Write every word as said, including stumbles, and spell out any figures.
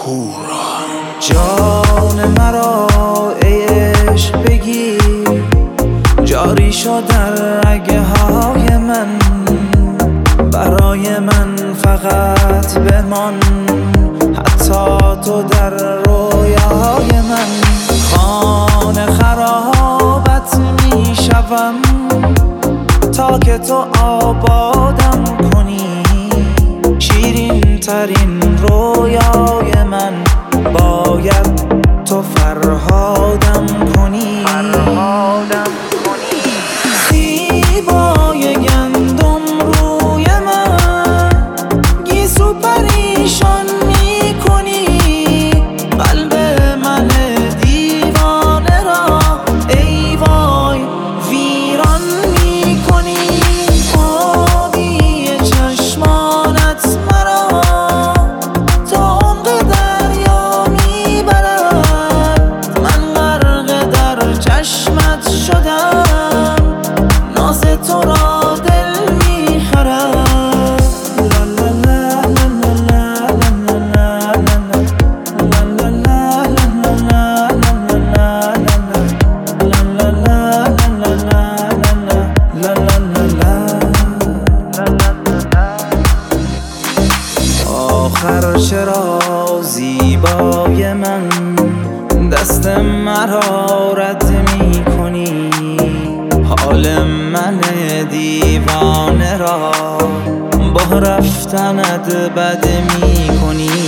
هورا. جان مرا ای عشق بگیر، جاری شد در رگه های من، برای من فقط بمان، حتی تو در رویاهای من. خانه خرابت می شوم تا که تو آبادم کنی، شیرین ترین رویای من باید تو فرهادم کنی. فرهادم کنی. زیبای گندم روی من گیسو پریشان می کنی، قلب من دیوانه را ای وای ویران می کنی. آبی چشمانت مرا تا عمق دریا می برد، من غرق در چشمت شدم، ناز تو را دل می خرد. آخر چرا زیبای من دست مرا رد می کنی، حال من دیوانه را با رفتنت بد می کنی.